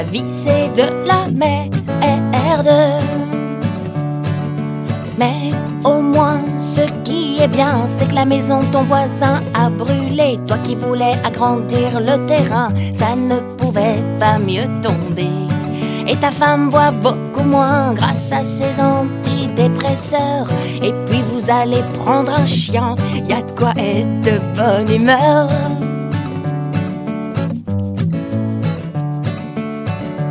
La vie c'est de la merde. Mais au moins ce qui est bien, c'est que la maison de ton voisin a brûlé. Toi qui voulais agrandir le terrain, ça ne pouvait pas mieux tomber. Et ta femme boit beaucoup moins grâce à ses antidépresseurs. Et puis vous allez prendre un chien, y a de quoi être de bonne humeur.